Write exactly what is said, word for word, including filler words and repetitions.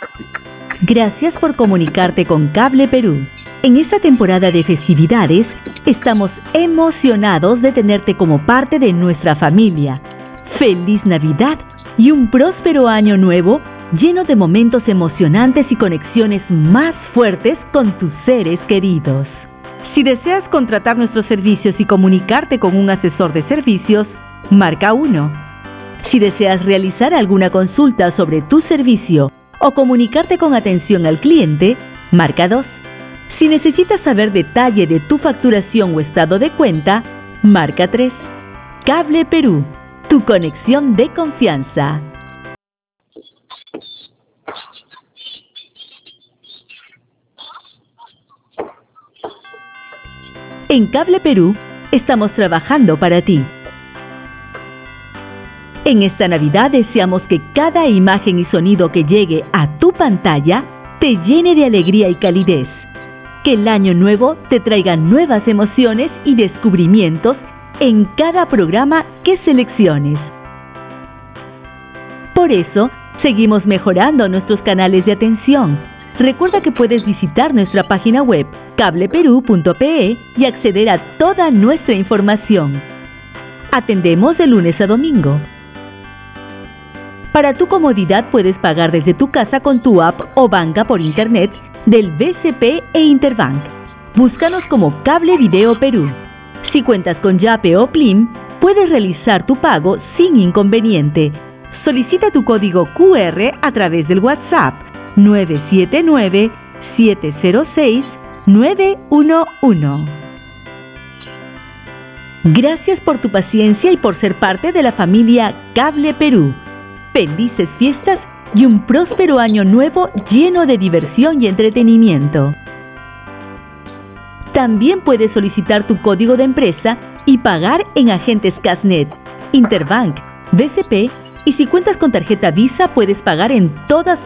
Gracias por comunicarte con Cable Perú. En esta temporada de festividades, estamos emocionados de tenerte como parte de nuestra familia. ¡Feliz Navidad y un próspero año nuevo lleno de momentos emocionantes y conexiones más fuertes con tus seres queridos! Si deseas contratar nuestros servicios y comunicarte con un asesor de servicios, marca uno. Si deseas realizar alguna consulta sobre tu servicio o comunicarte con atención al cliente, marca dos. Si necesitas saber detalle de tu facturación o estado de cuenta, marca tres. Cable Perú, tu conexión de confianza. En Cable Perú, estamos trabajando para ti. En esta Navidad deseamos que cada imagen y sonido que llegue a tu pantalla te llene de alegría y calidez. Que el año nuevo te traiga nuevas emociones y descubrimientos en cada programa que selecciones. Por eso, seguimos mejorando nuestros canales de atención. Recuerda que puedes visitar nuestra página web cable perú punto pe y acceder a toda nuestra información. Atendemos de lunes a domingo. Para tu comodidad puedes pagar desde tu casa con tu app o banca por internet del B C P e Interbank. Búscanos como Cable Video Perú. Si cuentas con Yape o Plim, puedes realizar tu pago sin inconveniente. Solicita tu código cu erre a través del WhatsApp nueve siete nueve, siete cero seis, nueve uno uno. Gracias por tu paciencia y por ser parte de la familia Cable Perú. Felices fiestas y un próspero año nuevo lleno de diversión y entretenimiento. También puedes solicitar tu código de empresa y pagar en agentes Casnet, Interbank, B C P y si cuentas con tarjeta Visa puedes pagar en todas